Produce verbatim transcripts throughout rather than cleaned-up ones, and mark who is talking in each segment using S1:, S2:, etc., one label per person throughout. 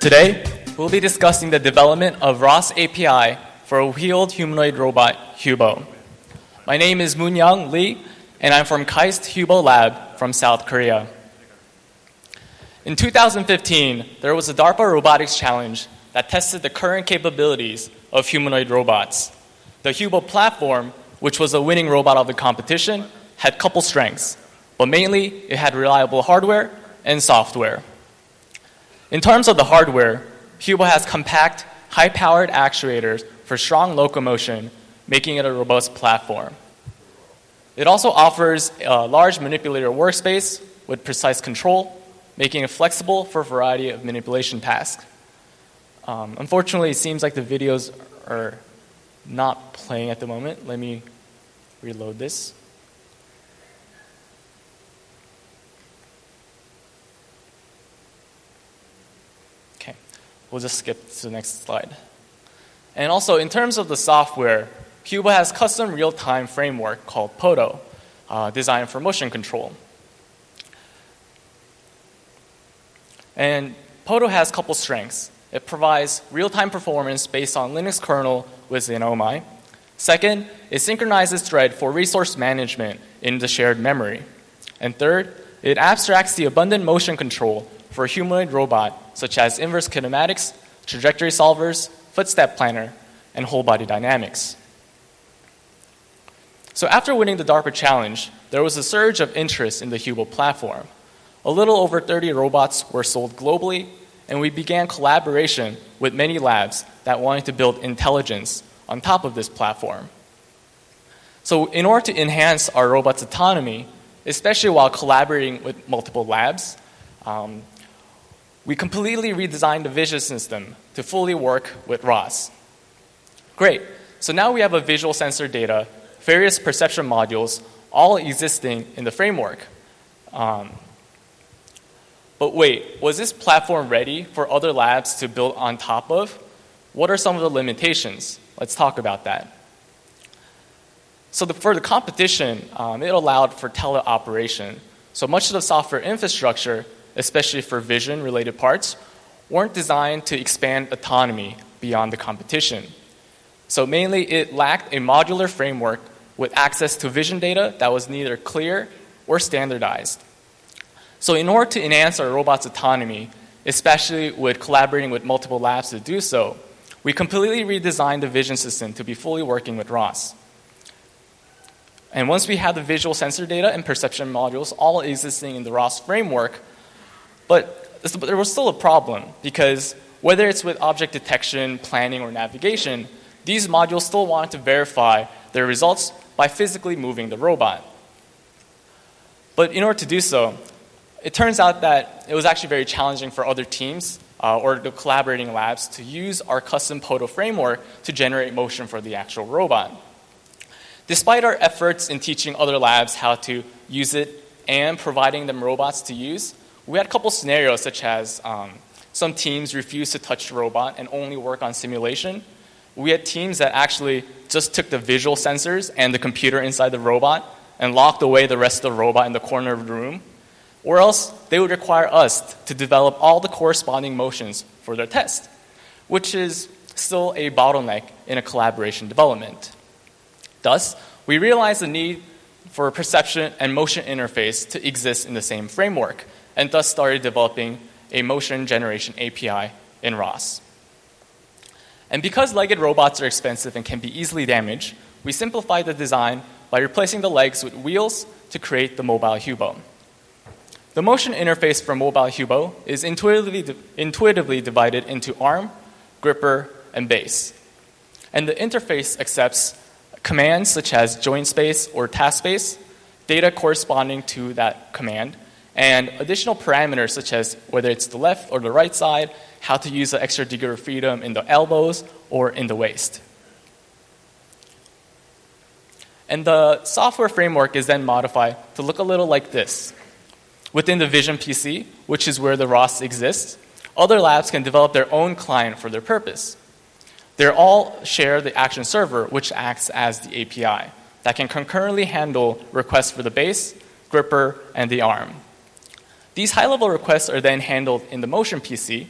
S1: Today, we'll be discussing the development of R O S A P I for a wheeled humanoid robot, Hubo. My name is Moon-Young Lee, and I'm from KAIST Hubo Lab from South Korea. In two thousand fifteen, there was a DARPA robotics challenge that tested the current capabilities of humanoid robots. The Hubo platform, which was a winning robot of the competition, had a couple strengths, but mainly it had reliable hardware and software. In terms of the hardware, Hubo has compact, high-powered actuators for strong locomotion, making it a robust platform. It also offers a large manipulator workspace with precise control, making it flexible for a variety of manipulation tasks. Um, unfortunately, it seems like the videos are not playing at the moment. Let me reload this. Okay, we'll just skip to the next slide. And also, in terms of the software, Hubo has custom real-time framework called Poto, uh, designed for motion control. And Poto has a couple strengths. It provides real-time performance based on Linux kernel within O M I. Second, it synchronizes thread for resource management in the shared memory. And third, it abstracts the abundant motion control for a humanoid robot, such as inverse kinematics, trajectory solvers, footstep planner, and whole body dynamics. So after winning the DARPA challenge, there was a surge of interest in the Hubo platform. A little over thirty robots were sold globally, and we began collaboration with many labs that wanted to build intelligence on top of this platform. So in order to enhance our robot's autonomy, especially while collaborating with multiple labs, um, we completely redesigned the vision system to fully work with R O S. Great. So now we have a visual sensor data, various perception modules, all existing in the framework. Um, But wait, was this platform ready for other labs to build on top of? What are some of the limitations? Let's talk about that. So the, for the competition, um, it allowed for teleoperation. So much of the software infrastructure, especially for vision-related parts, weren't designed to expand autonomy beyond the competition. So mainly, it lacked a modular framework with access to vision data that was neither clear or standardized. So in order to enhance our robot's autonomy, especially with collaborating with multiple labs to do so, we completely redesigned the vision system to be fully working with R O S. And once we had the visual sensor data and perception modules all existing in the R O S framework, but there was still a problem, because whether it's with object detection, planning, or navigation, these modules still wanted to verify their results by physically moving the robot. But in order to do so, it turns out that it was actually very challenging for other teams uh, or the collaborating labs to use our custom Poto framework to generate motion for the actual robot. Despite our efforts in teaching other labs how to use it and providing them robots to use, we had a couple scenarios, such as um, some teams refused to touch the robot and only work on simulation. We had teams that actually just took the visual sensors and the computer inside the robot and locked away the rest of the robot in the corner of the room. Or else they would require us to develop all the corresponding motions for their test, which is still a bottleneck in a collaboration development. Thus, we realized the need for a perception and motion interface to exist in the same framework, and thus started developing a motion generation A P I in R O S. And because legged robots are expensive and can be easily damaged, we simplified the design by replacing the legs with wheels to create the mobile Hubo. The motion interface for mobile Hubo is intuitively, intuitively divided into arm, gripper, and base. And the interface accepts commands such as joint space or task space, data corresponding to that command, and additional parameters such as whether it's the left or the right side, how to use the extra degree of freedom in the elbows or in the waist. And the software framework is then modified to look a little like this. Within the Vision P C, which is where the R O S exists, other labs can develop their own client for their purpose. They all share the action server, which acts as the A P I, that can concurrently handle requests for the base, gripper, and the arm. These high-level requests are then handled in the Motion P C,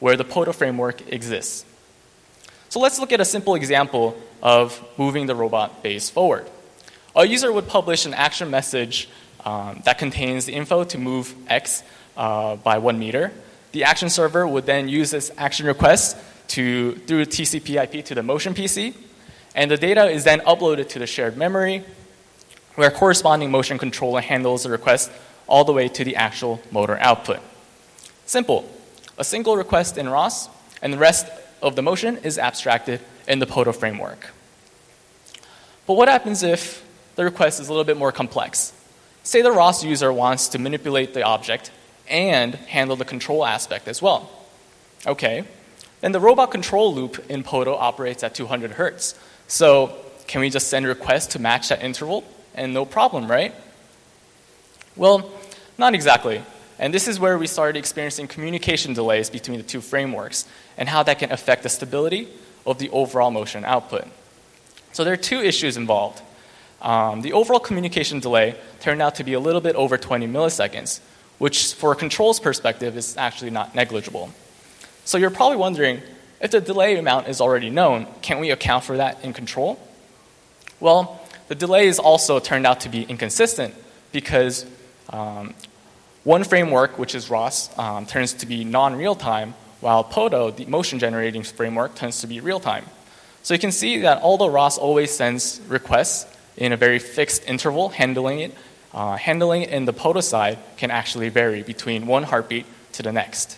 S1: where the Poto framework exists. So let's look at a simple example of moving the robot base forward. A user would publish an action message um, that contains the info to move X uh, by one meter. The action server would then use this action request to, through T C P I P to the motion P C, and the data is then uploaded to the shared memory, where corresponding motion controller handles the request all the way to the actual motor output. Simple. A single request in R O S, and the rest of the motion is abstracted in the Poto framework. But what happens if the request is a little bit more complex? Say the R O S user wants to manipulate the object and handle the control aspect as well. Okay, then the robot control loop in Poto operates at two hundred hertz. So can we just send a request to match that interval and no problem, right? Well, not exactly. And this is where we started experiencing communication delays between the two frameworks and how that can affect the stability of the overall motion output. So there are two issues involved. Um, the overall communication delay turned out to be a little bit over twenty milliseconds, which for a controls perspective is actually not negligible. So you're probably wondering, if the delay amount is already known, can't we account for that in control? Well, the delays also turned out to be inconsistent because um, one framework, which is R O S, um, turns to be non-real-time, while Poto, the motion-generating framework, tends to be real-time. So you can see that although R O S always sends requests in a very fixed interval, handling it, uh, handling it in the Poto side can actually vary between one heartbeat to the next.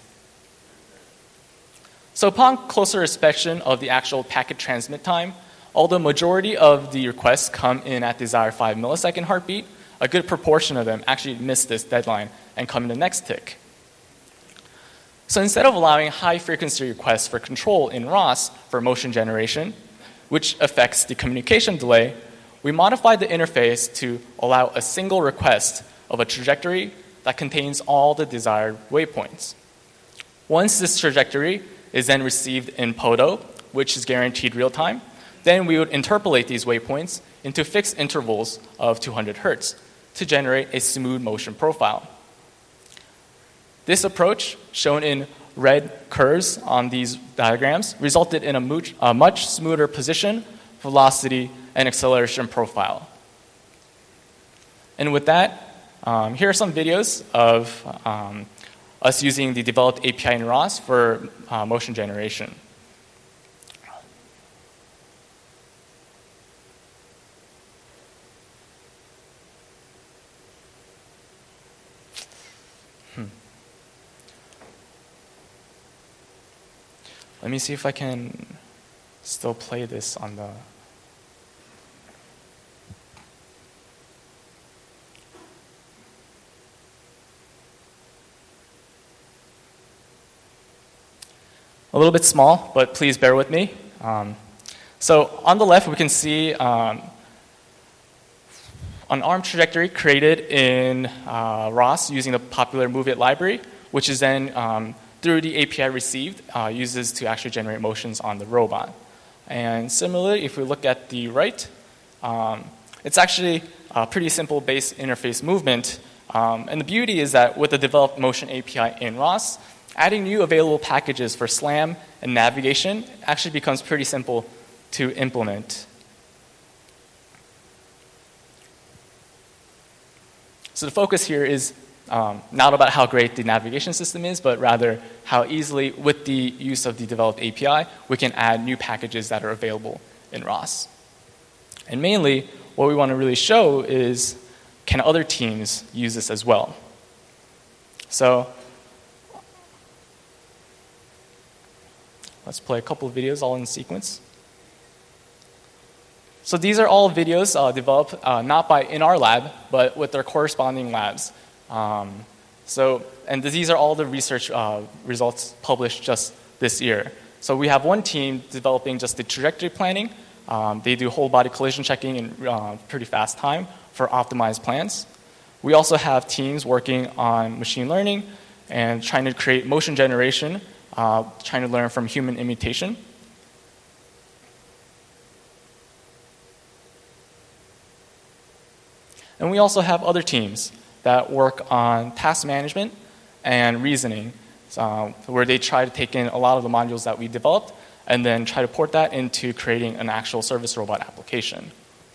S1: So upon closer inspection of the actual packet transmit time, although majority of the requests come in at desired five millisecond heartbeat, a good proportion of them actually miss this deadline and come in the next tick. So instead of allowing high-frequency requests for control in R O S for motion generation, which affects the communication delay, we modified the interface to allow a single request of a trajectory that contains all the desired waypoints. Once this trajectory is then received in Poto, which is guaranteed real-time, then we would interpolate these waypoints into fixed intervals of two hundred hertz to generate a smooth motion profile. This approach, shown in red curves on these diagrams, resulted in a much, a much smoother position, velocity, and acceleration profile. And with that, um, here are some videos of um, us using the developed A P I in R O S for uh, motion generation. Hmm. Let me see if I can still play this on the... A little bit small, but please bear with me. Um, so on the left, we can see um, an arm trajectory created in uh, R O S using the popular MoveIt library, which is then, um, through the A P I received, uh, uses to actually generate motions on the robot. And similarly, if we look at the right, um, it's actually a pretty simple base interface movement. Um, and the beauty is that with the developed motion A P I in R O S, adding new available packages for SLAM and navigation actually becomes pretty simple to implement. So the focus here is um, not about how great the navigation system is, but rather how easily, with the use of the developed A P I, we can add new packages that are available in R O S. And mainly, what we want to really show is, can other teams use this as well? So let's play a couple of videos all in sequence. So these are all videos uh, developed uh, not by in our lab, but with their corresponding labs. Um, so, and these are all the research uh, results published just this year. So we have one team developing just the trajectory planning. Um, they do whole body collision checking in uh, pretty fast time for optimized plans. We also have teams working on machine learning and trying to create motion generation, uh, trying to learn from human imitation. And we also have other teams that work on task management and reasoning um, where they try to take in a lot of the modules that we developed and then try to port that into creating an actual service robot application.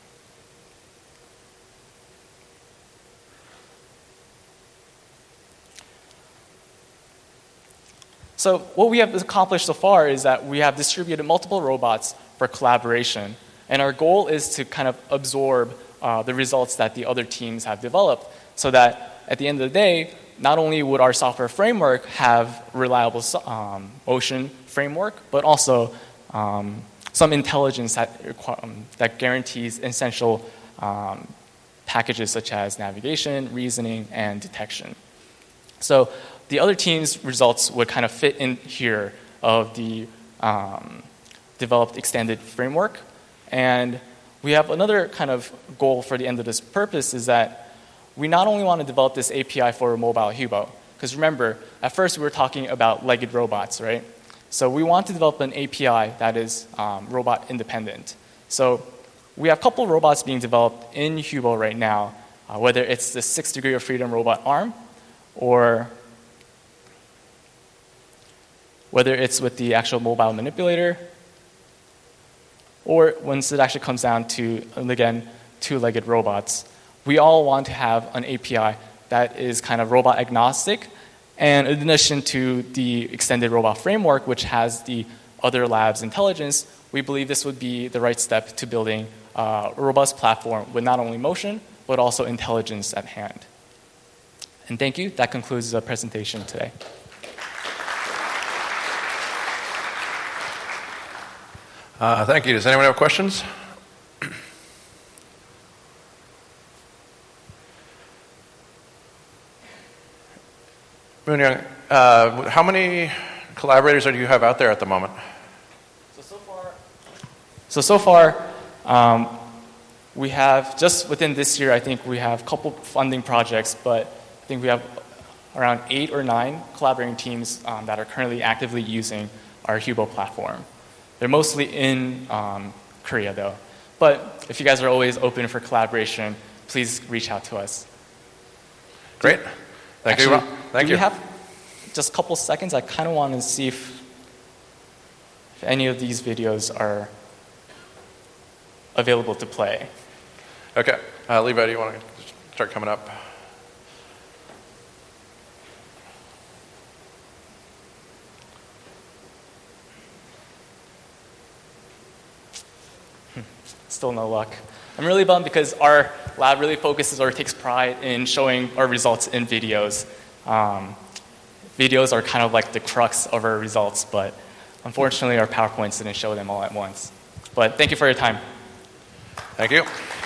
S1: So what we have accomplished so far is that we have distributed multiple robots for collaboration. And our goal is to kind of absorb uh, the results that the other teams have developed so that at the end of the day, not only would our software framework have reliable um, motion framework, but also um, some intelligence that, um, that guarantees essential um, packages such as navigation, reasoning, and detection. So the other team's results would kind of fit in here of the um, developed extended framework. And we have another kind of goal for the end of this purpose is that we not only want to develop this A P I for mobile Hubo, because remember, at first we were talking about legged robots, right? So we want to develop an A P I that is um, robot independent. So we have a couple robots being developed in Hubo right now, uh, whether it's the six degree of freedom robot arm, or whether it's with the actual mobile manipulator, or once it actually comes down to, again, two-legged robots. We all want to have an A P I that is kind of robot agnostic, and in addition to the extended robot framework, which has the other labs' intelligence, we believe this would be the right step to building a robust platform with not only motion, but also intelligence at hand. And thank you. That concludes the presentation today.
S2: Uh, thank you. Does anyone have questions? Moonyoung, uh, how many collaborators do you have out there at the moment?
S1: So, so far, so, so far um, we have, just within this year, I think we have a couple funding projects, but I think we have around eight or nine collaborating teams um, that are currently actively using our Hubo platform. They're mostly in um, Korea, though. But if you guys are always open for collaboration, please reach out to us.
S2: Great. Thank
S1: Actually,
S2: you. Thank
S1: do
S2: you.
S1: we have just a couple seconds? I kind of want to see if, if any of these videos are available to play.
S2: Okay. Uh, Levi, do you want to start coming up?
S1: Still no luck. I'm really bummed because our lab really focuses or takes pride in showing our results in videos. Um, videos are kind of like the crux of our results, but unfortunately our PowerPoints didn't show them all at once. But thank you for your time.
S2: Thank you.